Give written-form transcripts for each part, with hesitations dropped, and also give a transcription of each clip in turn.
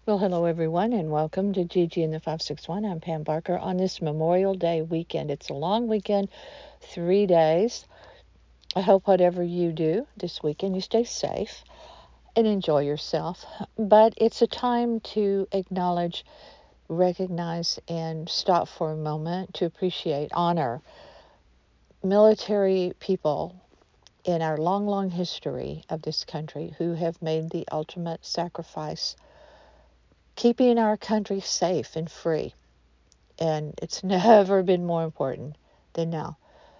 Well, hello everyone, and welcome to Gigi and the 561. I'm Pam Barker on this Memorial Day weekend. It's a long weekend, 3 days. I hope whatever you do this weekend, you stay safe and enjoy yourself. But it's a time to acknowledge, recognize, and stop for a moment to appreciate, honor military people in our long, long history of this country who have made the ultimate sacrifice keeping our country safe and free. And it's never been more important than now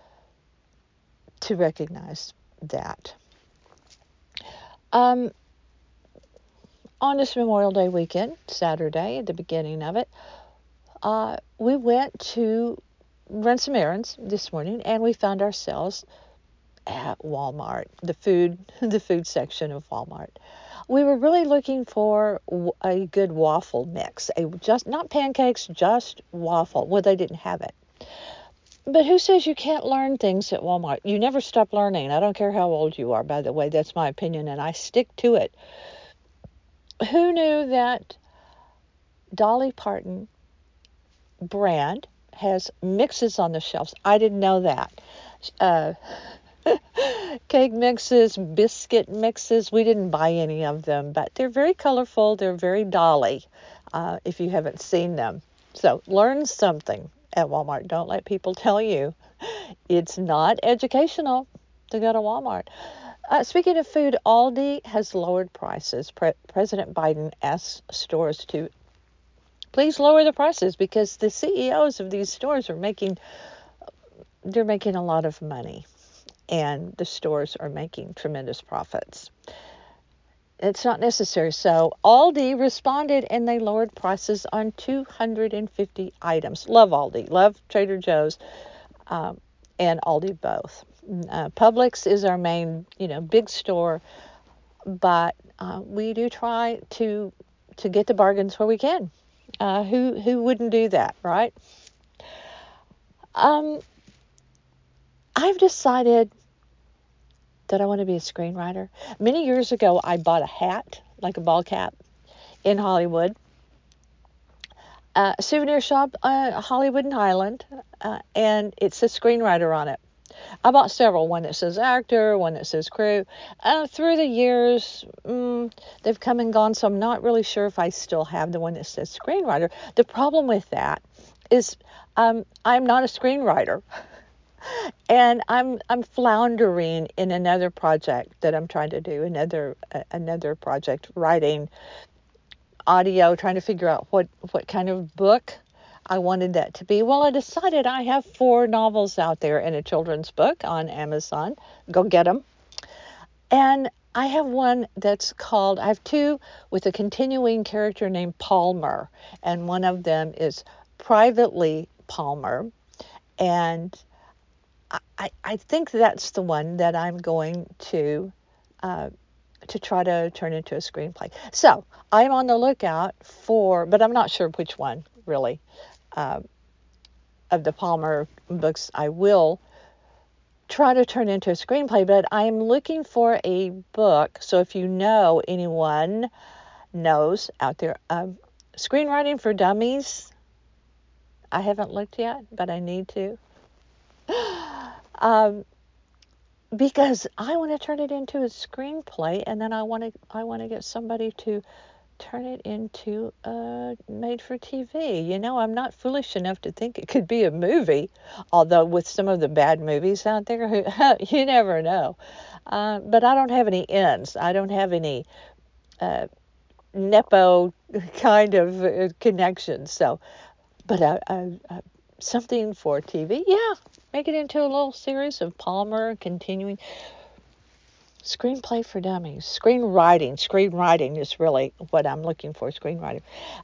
to recognize that. On this Memorial Day weekend, Saturday, at the beginning of it, we went to run some errands this morning, and we found ourselves at Walmart, the food section of Walmart. We were really looking for a good waffle mix, just not pancakes, just waffle. Well, they didn't have it. But who says you can't learn things at Walmart? You never stop learning. I don't care how old you are, by the way. That's my opinion, and I stick to it. Who knew that Dolly Parton brand has mixes on the shelves? I didn't know that. Cake mixes, biscuit mixes. We didn't buy any of them, but they're very colorful. They're very Dolly, if you haven't seen them. So learn something at Walmart. Don't let people tell you it's not educational to go to Walmart. Speaking of food, Aldi has lowered prices. President Biden asked stores to please lower the prices because the CEOs of these stores are making a lot of money. And the stores are making tremendous profits. It's not necessary. So Aldi responded and they lowered prices on 250 items. Love Aldi, love Trader Joe's, and Aldi both. Publix is our main, big store, but we do try to get the bargains where we can. Who wouldn't do that, right? I've decided that I want to be a screenwriter. Many years ago, I bought a hat, like a ball cap, in Hollywood. A souvenir shop, Hollywood and Highland, and it says screenwriter on it. I bought several, one that says actor, one that says crew. Through the years, they've come and gone, so I'm not really sure if I still have the one that says screenwriter. The problem with that is I'm not a screenwriter. And I'm floundering in another project that I'm trying to do, another project, writing audio, trying to figure out what kind of book I wanted that to be. Well, I decided I have 4 novels out there in a children's book on Amazon. Go get them. And I have one that's called, I have 2 with a continuing character named Palmer, and one of them is Privately Palmer. And I think that's the one that I'm going to try to turn into a screenplay. So I'm on the lookout for, but I'm not sure which one really of the Palmer books I will try to turn into a screenplay. But I'm looking for a book. So if you know anyone knows out there, screenwriting for dummies. I haven't looked yet, but I need to. Because I want to turn it into a screenplay, and then I want to get somebody to turn it into made for TV. I'm not foolish enough to think it could be a movie, although with some of the bad movies out there, you never know. But I don't have any ends. I don't have any nepo kind of connections. So, but something for TV, yeah. Make it into a little series of Palmer continuing. Screenplay for dummies. Screenwriting is really what I'm looking for, screenwriting.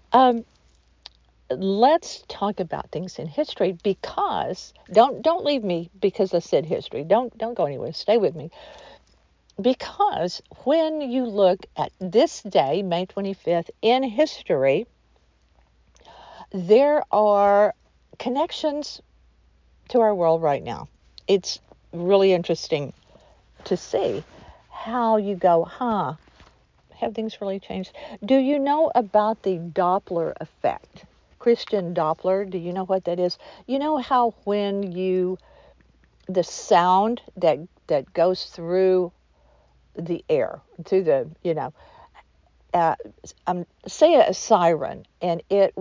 Let's talk about things in history, because don't leave me because I said history. Don't go anywhere. Stay with me. Because when you look at this day, May 25th, in history, there are connections to our world right now. It's really interesting to see how you go, have things really changed? Do you know about the Doppler effect? Christian Doppler, do you know what that is? You know how when the sound that goes through the air, through the, uh, say a siren, and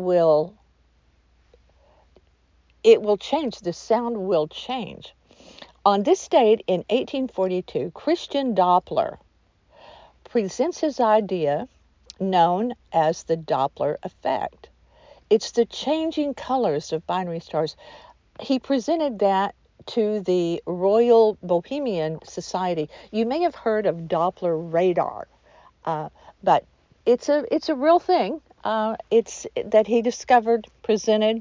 it will change. The sound will change. On this date in 1842, Christian Doppler presents his idea known as the Doppler effect. It's the changing colors of binary stars. He presented that to the Royal Bohemian Society. You may have heard of Doppler radar, but it's a real thing. It's that he discovered, presented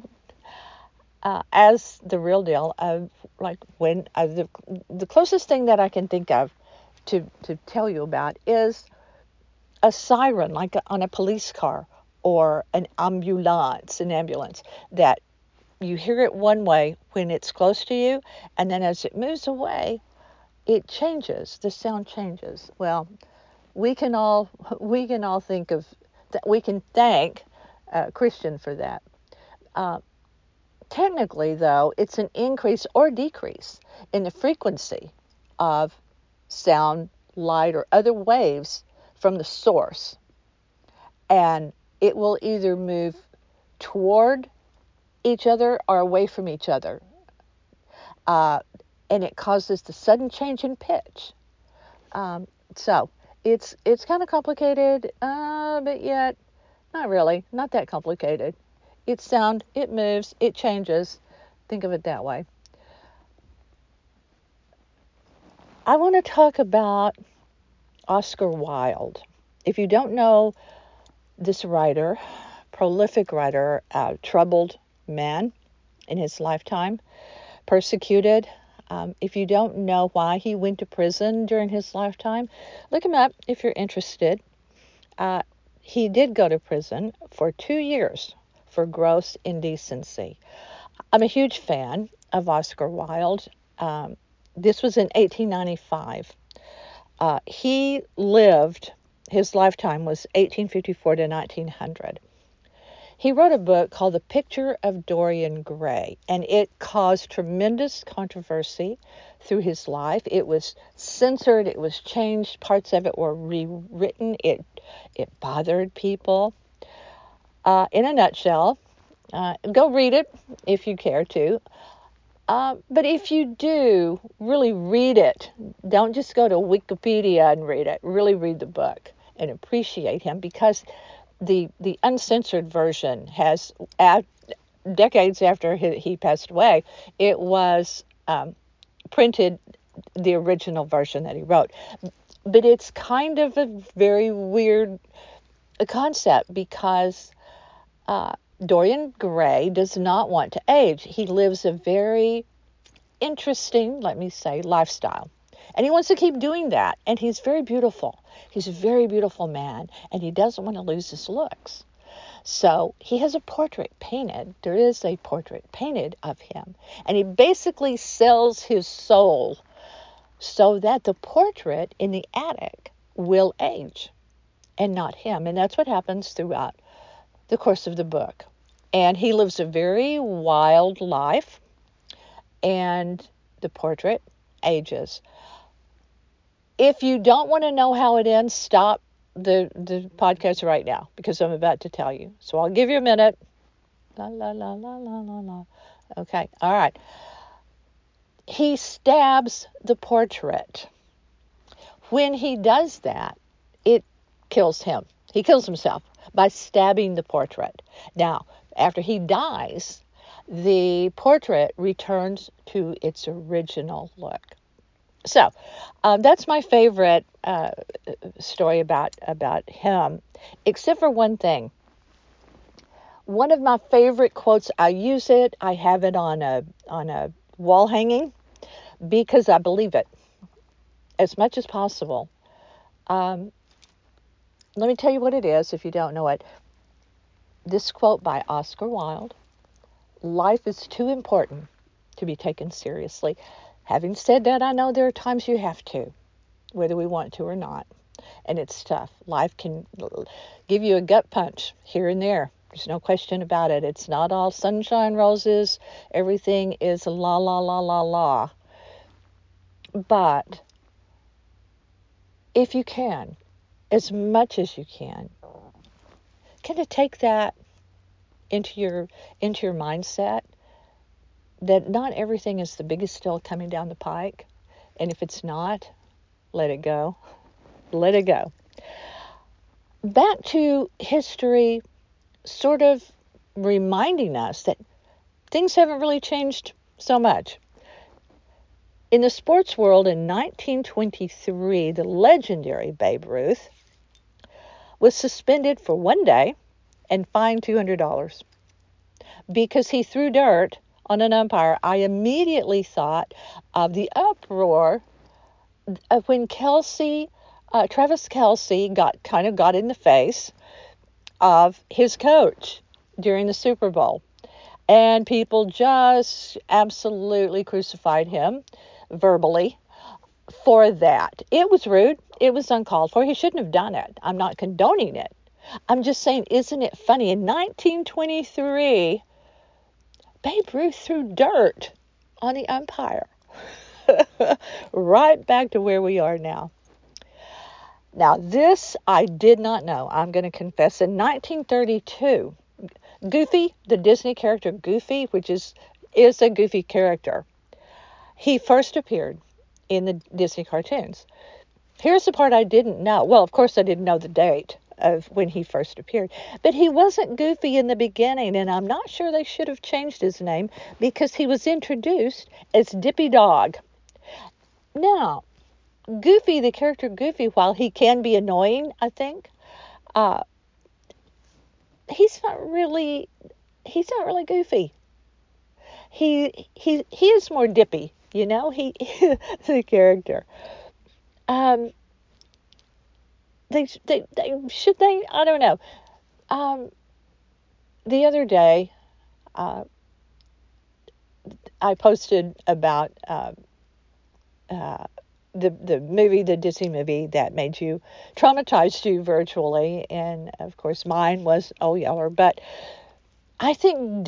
as the real deal. Like when the closest thing that I can think of to tell you about is a siren, like on a police car or an ambulance, that you hear it one way when it's close to you, and then as it moves away, it changes. The sound changes. Well, we can all think of that. We can thank Christian for that. Technically, though, it's an increase or decrease in the frequency of sound, light, or other waves from the source, and it will either move toward each other or away from each other, and it causes the sudden change in pitch. So it's kind of complicated, but yet not really, not that complicated. It's sound, it moves, it changes. Think of it that way. I want to talk about Oscar Wilde. If you don't know this writer, prolific writer, troubled man in his lifetime, persecuted. If you don't know why he went to prison during his lifetime, look him up if you're interested. He did go to prison for 2 years for gross indecency. I'm a huge fan of Oscar Wilde. This was in 1895. He lived, his lifetime was 1854 to 1900. He wrote a book called The Picture of Dorian Gray, and it caused tremendous controversy through his life. It was censored, it was changed, parts of it were rewritten, it bothered people. In a nutshell, go read it if you care to. But if you do, really read it. Don't just go to Wikipedia and read it. Really read the book and appreciate him, because the uncensored version has, decades after he passed away, it was printed, the original version that he wrote. But it's kind of a very weird concept, because Dorian Gray does not want to age. He lives a very interesting, let me say, lifestyle. And he wants to keep doing that. And he's very beautiful. He's a very beautiful man. And he doesn't want to lose his looks. So he has a portrait painted. There is a portrait painted of him. And he basically sells his soul so that the portrait in the attic will age and not him. And that's what happens throughout the course of the book. And he lives a very wild life, and the portrait ages. If you don't want to know how it ends, stop the podcast right now, because I'm about to tell you. So I'll give you a minute. La, la, la, la, la, la, la. Okay, all right. He stabs the portrait. When he does that, it kills him. He kills himself by stabbing the portrait. Now, after he dies, the portrait returns to its original look. So, that's my favorite story about him, except for one thing. One of my favorite quotes, I use it, I have it on a wall hanging, because I believe it as much as possible. Let me tell you what it is if you don't know it. This quote by Oscar Wilde: "Life is too important to be taken seriously." Having said that, I know there are times you have to, whether we want to or not. and it's tough. Life can give you a gut punch here and there. There's no question about it. It's not all sunshine roses. Everything is la, la, la, la, la. But if you can, as much as you can, kind of take that into your mindset, that not everything is the biggest deal coming down the pike. And if it's not, let it go. Let it go. Back to history, sort of reminding us that things haven't really changed so much. In the sports world in 1923, the legendary Babe Ruth was suspended for one day and fined $200 because he threw dirt on an umpire. I immediately thought of the uproar of when Travis Kelce got in the face of his coach during the Super Bowl. And people just absolutely crucified him verbally for that. It was rude. It was uncalled for. He shouldn't have done it. I'm not condoning it. I'm just saying, isn't it funny? In 1923, Babe Ruth threw dirt on the umpire. Right back to where we are now. Now, this I did not know. I'm going to confess. In 1932, Goofy, the Disney character Goofy, which is a Goofy character, he first appeared in the Disney cartoons. Here's the part I didn't know. Well, of course, I didn't know the date of when he first appeared. But he wasn't Goofy in the beginning, and I'm not sure they should have changed his name because he was introduced as Dippy Dog. Now, Goofy, the character Goofy, while he can be annoying, I think, he's not really Goofy. He is more Dippy, you know. He the character. They should they? I don't know. The other day, I posted about the movie, the Disney movie that traumatized you virtually, and of course mine was Oh Yeller. But I think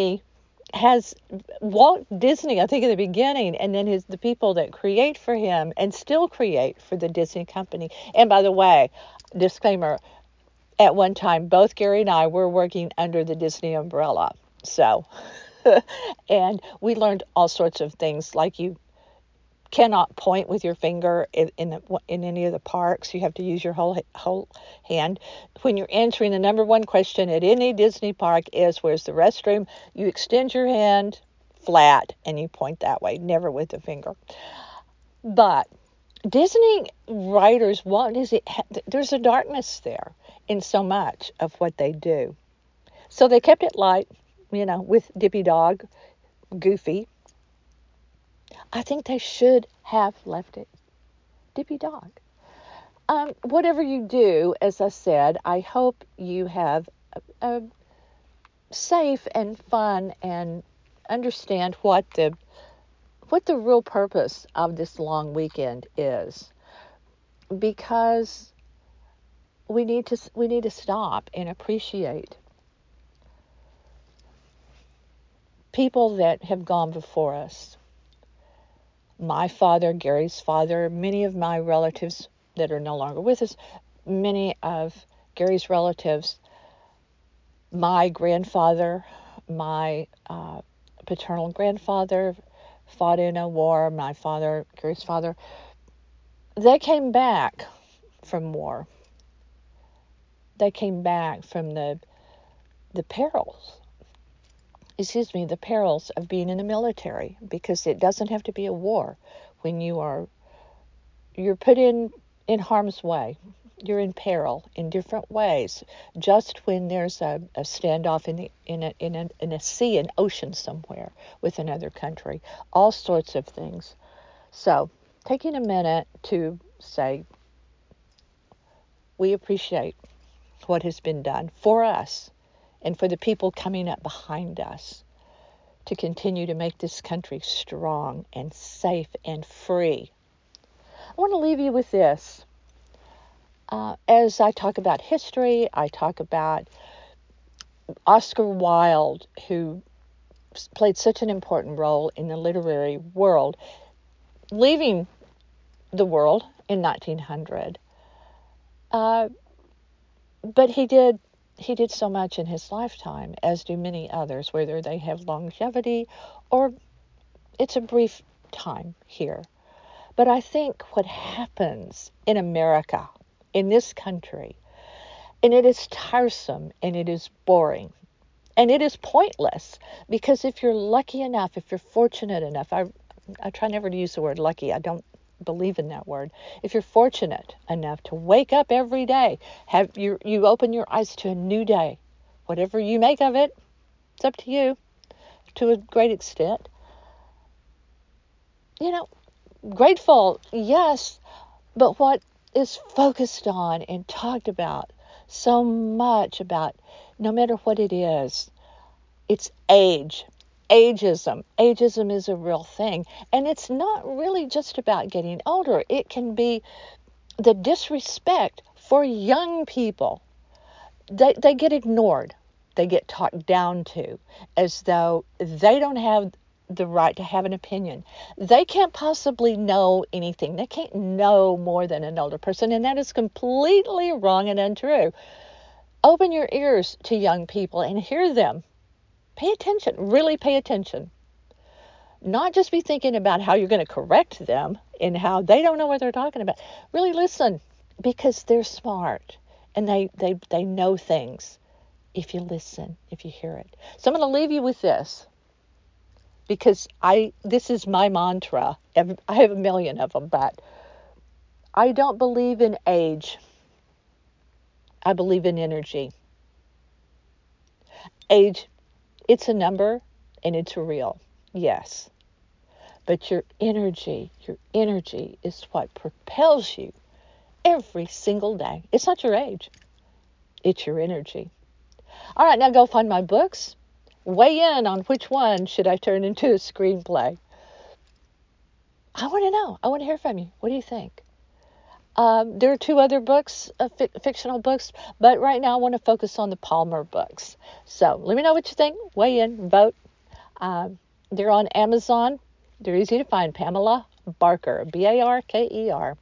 Walt Disney, I think, in the beginning, and then the people that create for him and still create for the Disney company. And by the way, disclaimer, at one time, both Gary and I were working under the Disney umbrella. So, and we learned all sorts of things, like you cannot point with your finger in any of the parks. You have to use your whole hand. When you're answering, the number one question at any Disney park is, where's the restroom? You extend your hand flat and you point that way, never with the finger. But Disney writers, there's a darkness there in so much of what they do. So they kept it light, with Dippy Dog, Goofy. I think they should have left it Dippy Dog. Whatever you do, as I said, I hope you have a safe and fun and understand what the real purpose of this long weekend is, because we need to stop and appreciate people that have gone before us. My father, Gary's father, many of my relatives that are no longer with us, many of Gary's relatives, my grandfather, my paternal grandfather fought in a war, my father, Gary's father, they came back from war. They came back from the perils of being in the military, because it doesn't have to be a war when you're put in harm's way. You're in peril in different ways. Just when there's a standoff in a sea, an ocean somewhere with another country, all sorts of things. So, taking a minute to say, we appreciate what has been done for us and for the people coming up behind us to continue to make this country strong and safe and free. I want to leave you with this. As I talk about history, I talk about Oscar Wilde, who played such an important role in the literary world, leaving the world in 1900. But he did so much in his lifetime, as do many others, whether they have longevity or it's a brief time here. But I think what happens in America, in this country, and it is tiresome and it is boring and it is pointless, because if you're lucky enough, if you're fortunate enough, I try never to use the word lucky. I don't believe in that word. If you're fortunate enough to wake up every day, you open your eyes to a new day, whatever you make of it, it's up to you to a great extent. Grateful, yes, but what is focused on and talked about so much about, no matter what it is, it's age. Ageism. Ageism is a real thing. And it's not really just about getting older. It can be the disrespect for young people. They get ignored. They get talked down to as though they don't have the right to have an opinion. They can't possibly know anything. They can't know more than an older person, and that is completely wrong and untrue. Open your ears to young people and hear them. Pay attention. Really pay attention. Not just be thinking about how you're going to correct them and how they don't know what they're talking about. Really listen, because they're smart and they know things if you listen, if you hear it. So I'm going to leave you with this, because this is my mantra. I have a million of them, but I don't believe in age. I believe in energy. Age, it's a number and it's real, yes. But your energy is what propels you every single day. It's not your age. It's your energy. All right, now go find my books. Weigh in on which one should I turn into a screenplay. I want to know. I want to hear from you. What do you think? There are 2 other books, fictional books, but right now I want to focus on the Palmer books. So let me know what you think. Weigh in, vote. They're on Amazon. They're easy to find. Pamela Barker, Barker.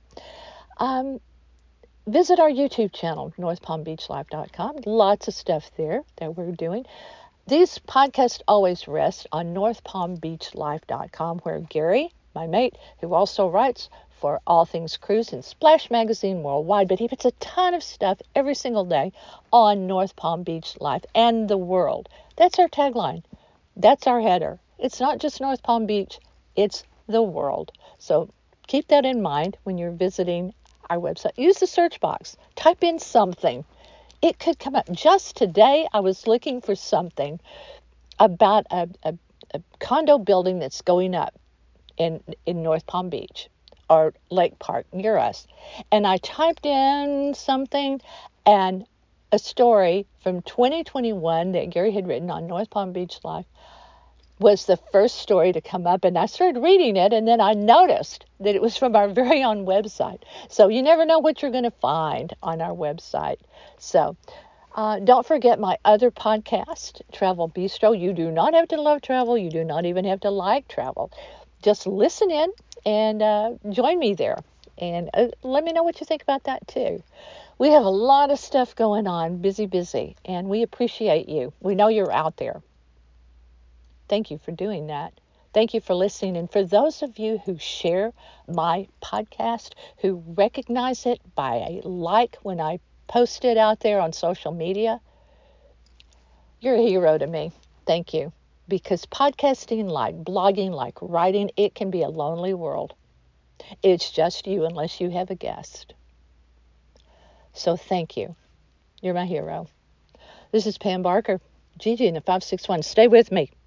Visit our YouTube channel, NorthPalmBeachLife.com. Lots of stuff there that we're doing. These podcasts always rest on NorthPalmBeachLife.com, where Gary, my mate, who also writes for All Things Cruise and Splash Magazine Worldwide, but he puts a ton of stuff every single day on North Palm Beach Life and the world. That's our tagline. That's our header. It's not just North Palm Beach, it's the world. So keep that in mind when you're visiting our website. Use the search box. Type in something. It could come up. Just today, I was looking for something about a condo building that's going up in North Palm Beach or Lake Park near us. And I typed in something, and a story from 2021 that Gary had written on North Palm Beach Life was the first story to come up, and I started reading it, and then I noticed that it was from our very own website. So you never know what you're going to find on our website. So don't forget my other podcast, Travel Bistro. You do not have to love travel. You do not even have to like travel. Just listen in and join me there. And let me know what you think about that too. We have a lot of stuff going on, busy, and we appreciate you. We know you're out there. Thank you for doing that. Thank you for listening. And for those of you who share my podcast, who recognize it by a like when I post it out there on social media, you're a hero to me. Thank you. Because podcasting, like blogging, like writing, it can be a lonely world. It's just you unless you have a guest. So thank you. You're my hero. This is Pam Barker, Gigi in the 561. Stay with me.